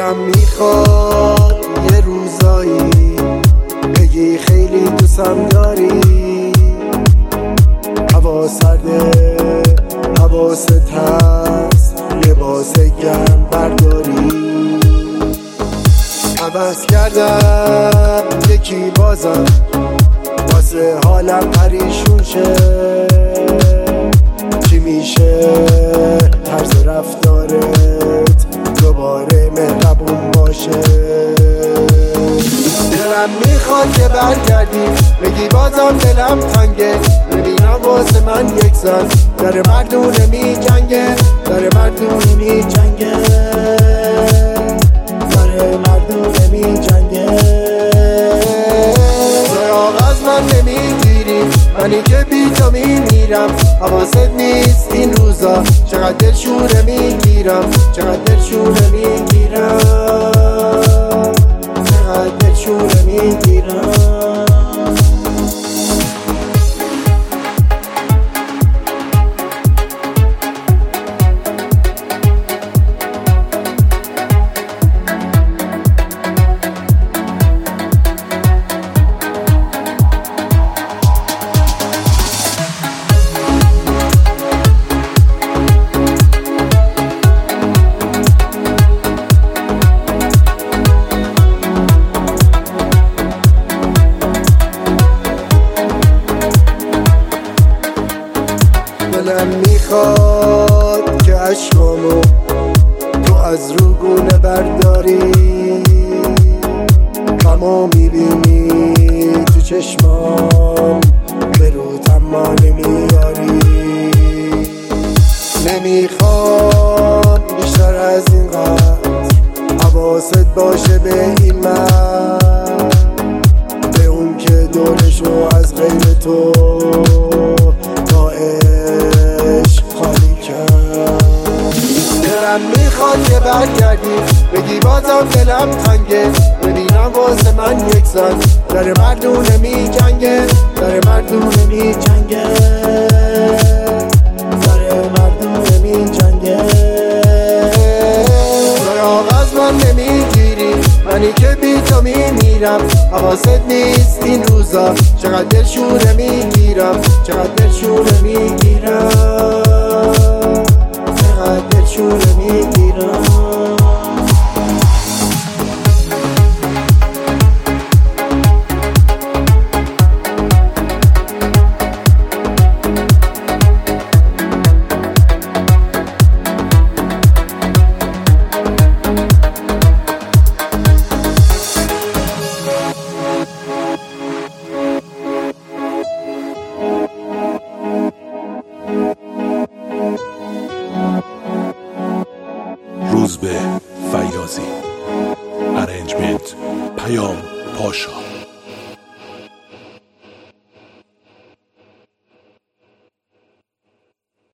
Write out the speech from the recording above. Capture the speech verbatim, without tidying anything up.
دلم میخواد یه روزایی بگی خیلی دوستم داری. هوا سرده حواست هست لباس گرم برداری. عوض کردم یکی بازم واسه حالم پریشون شه. چی میشه طرز رفتارت دوباره مهربون باشه. دلم میخواد که برگردی بگی بازم دلم تنگه. ببینم واسه من یک زن داره مردونه می جنگه، داره مردونه می جنگه، داره مردونه می جنگه. سراغ از من نمیگیری منی که بی تو میمیرم. حواست نیست این روزا چقدر دلشوره میگیرم، چقدر دلشوره میگیرم، چقدر دلشوره میگیرم. دلم میخواد که عشقامو تو از روگونه برداری. غمو میبینی تو چشمام به رو تما نمیاری. نمیخوام بیشتر از این قدر حواست باشه به این من، به اون که دورشو از غیر تو میخواد که برگردی بگی بازم دلم تنگه. ببینم واسه من یک زن داره مردونه می جنگه، داره مردونه می جنگه، داره مردونه می جنگه. سراغ از من نمیگیری منی که بی تو میمیرم. حواست نیست این روزا چقدر دلشوره میگیرم، چقدر دلشوره میگیرم، چقدر دلشوره میگیرم. روزبه فیاضی، ارنجمنت پیام پاشا.